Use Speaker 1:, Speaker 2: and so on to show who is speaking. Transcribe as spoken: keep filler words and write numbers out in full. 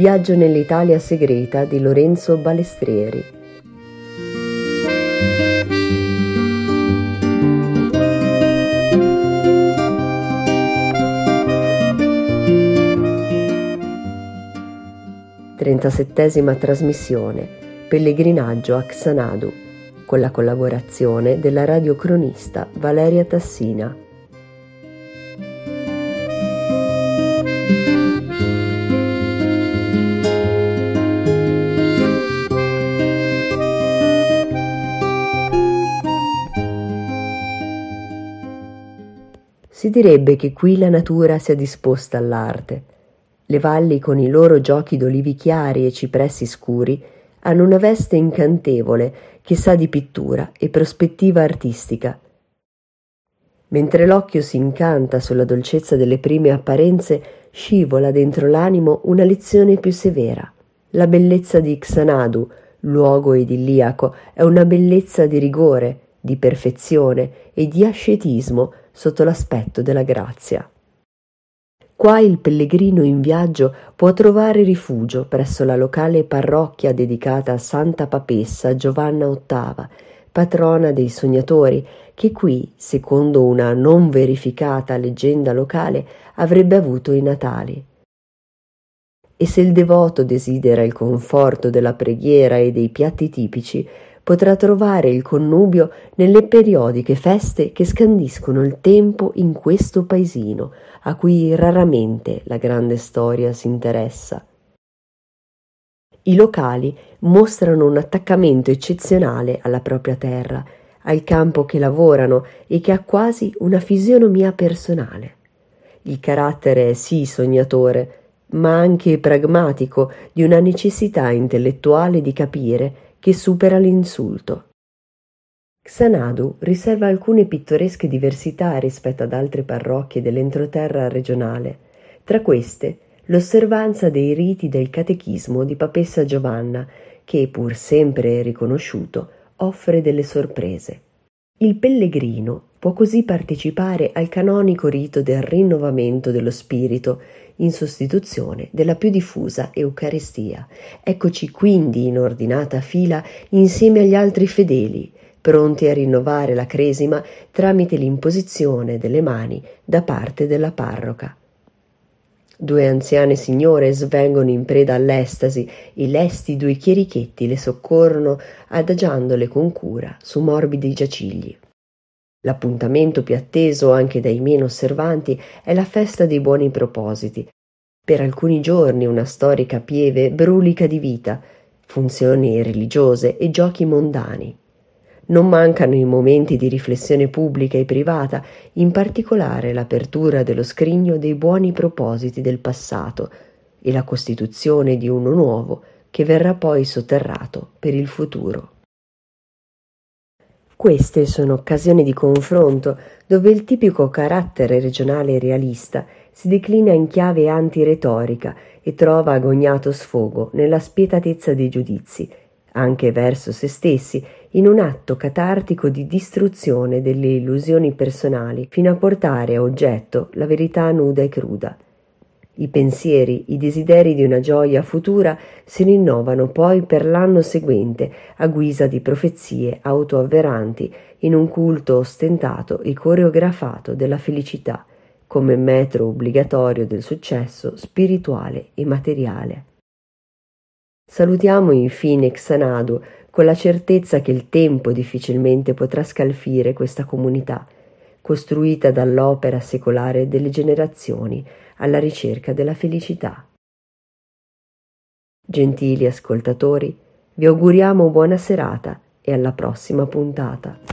Speaker 1: Viaggio nell'Italia segreta di Lorenzo Balestrieri. trentasettesima trasmissione, Pellegrinaggio a Xanadu, con la collaborazione della radiocronista Valeria Tassina. Si direbbe che qui la natura sia disposta all'arte. Le valli con i loro giochi d'olivi chiari e cipressi scuri hanno una veste incantevole che sa di pittura e prospettiva artistica. Mentre l'occhio si incanta sulla dolcezza delle prime apparenze, scivola dentro l'animo una lezione più severa. La bellezza di Xanadu, luogo idilliaco, è una bellezza di rigore, di perfezione e di ascetismo sotto l'aspetto della grazia. Qua il pellegrino in viaggio può trovare rifugio presso la locale parrocchia dedicata a Santa Papessa Giovanna ottava, patrona dei sognatori, che qui, secondo una non verificata leggenda locale, avrebbe avuto i natali. E se il devoto desidera il conforto della preghiera e dei piatti tipici, potrà trovare il connubio nelle periodiche feste che scandiscono il tempo in questo paesino, a cui raramente la grande storia si interessa. I locali mostrano un attaccamento eccezionale alla propria terra, al campo che lavorano e che ha quasi una fisionomia personale. Il carattere è sì sognatore, ma anche pragmatico, di una necessità intellettuale di capire che supera l'insulto. Xanadu riserva alcune pittoresche diversità rispetto ad altre parrocchie dell'entroterra regionale. Tra queste, l'osservanza dei riti del catechismo di Papessa Giovanna, che, pur sempre riconosciuto, offre delle sorprese. Il pellegrino può così partecipare al canonico rito del rinnovamento dello spirito, in sostituzione della più diffusa Eucaristia. Eccoci quindi in ordinata fila insieme agli altri fedeli, pronti a rinnovare la cresima tramite l'imposizione delle mani da parte della parroca. Due anziane signore svengono in preda all'estasi e lesti due chierichetti le soccorrono adagiandole con cura su morbidi giacigli. L'appuntamento più atteso anche dai meno osservanti è la festa dei buoni propositi. Per alcuni giorni una storica pieve brulica di vita, funzioni religiose e giochi mondani. Non mancano i momenti di riflessione pubblica e privata, in particolare l'apertura dello scrigno dei buoni propositi del passato e la costituzione di uno nuovo che verrà poi sotterrato per il futuro. Queste sono occasioni di confronto dove il tipico carattere regionale realista si declina in chiave antiretorica e trova agognato sfogo nella spietatezza dei giudizi, anche verso se stessi, in un atto catartico di distruzione delle illusioni personali fino a portare a oggetto la verità nuda e cruda. I pensieri, i desideri di una gioia futura si rinnovano poi per l'anno seguente a guisa di profezie autoavveranti in un culto ostentato e coreografato della felicità come metro obbligatorio del successo spirituale e materiale. Salutiamo infine Xanadu con la certezza che il tempo difficilmente potrà scalfire questa comunità, costruita dall'opera secolare delle generazioni alla ricerca della felicità. Gentili ascoltatori, vi auguriamo buona serata e alla prossima puntata.